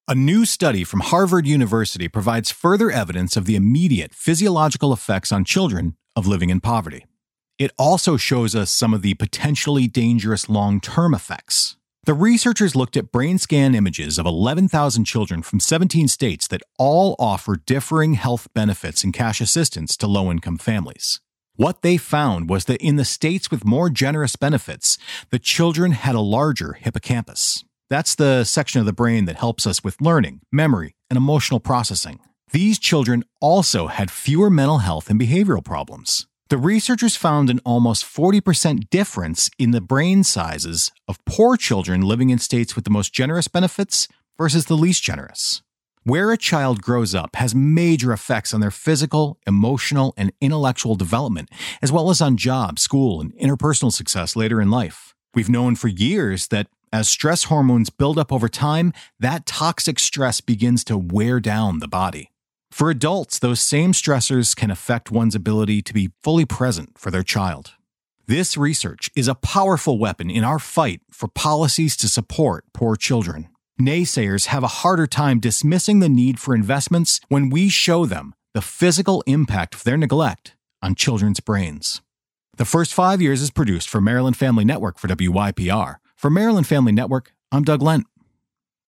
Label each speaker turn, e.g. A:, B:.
A: A new study from Harvard University provides further evidence of the immediate physiological effects on children of living in poverty. It also shows us some of the potentially dangerous long-term effects. The researchers looked at brain scan images of 11,000 children from 17 states that all offer differing health benefits and cash assistance to low-income families. What they found was that in the states with more generous benefits, the children had a larger hippocampus. That's the section of the brain that helps us with learning, memory, and emotional processing. These children also had fewer mental health and behavioral problems. The researchers found an almost 40% difference in the brain sizes of poor children living in states with the most generous benefits versus the least generous. Where a child grows up has major effects on their physical, emotional, and intellectual development, as well as on job, school, and interpersonal success later in life. We've known for years that as stress hormones build up over time, that toxic stress begins to wear down the body. For adults, those same stressors can affect one's ability to be fully present for their child. This research is a powerful weapon in our fight for policies to support poor children. Naysayers have a harder time dismissing the need for investments when we show them the physical impact of their neglect on children's brains. The First 5 Years is produced for Maryland Family Network for WYPR. For Maryland Family Network, I'm Doug Lent.